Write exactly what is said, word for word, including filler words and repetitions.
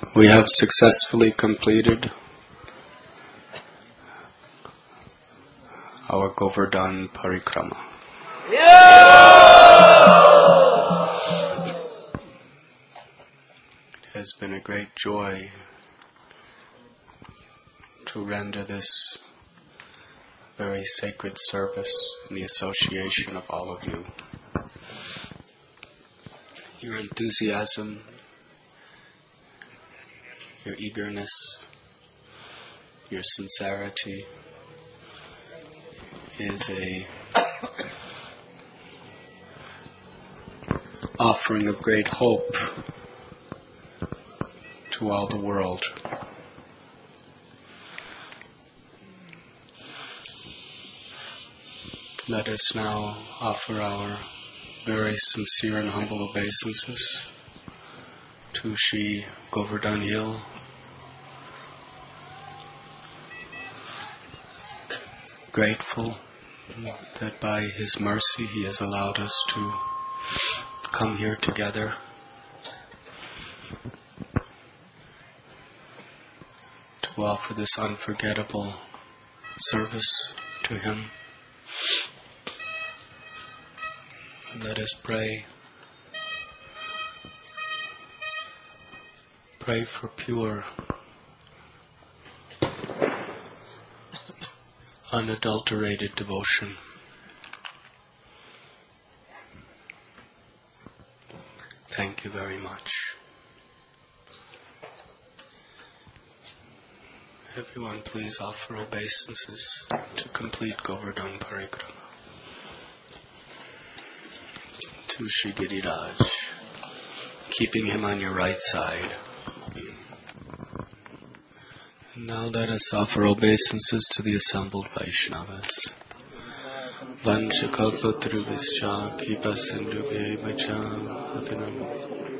We have successfully completed our Govardhan Parikrama. It has been a great joy to render this very sacred service in the association of all of you. Your enthusiasm, your eagerness, your sincerity is a offering of great hope to all the world. Let us now offer our very sincere and humble obeisances to Shri Govardhan Hill, grateful that by His mercy He has allowed us to come here together to offer this unforgettable service to Him. Let us pray. Pray for pure, unadulterated devotion. Thank you very much. Everyone, please offer obeisances to complete Govardhan Parikrama. To Shri Giriraj, keeping him on your right side. And now let us offer obeisances to the assembled Vaishnavas. Vanchakalpatruvascha kipa sindhubhe vacham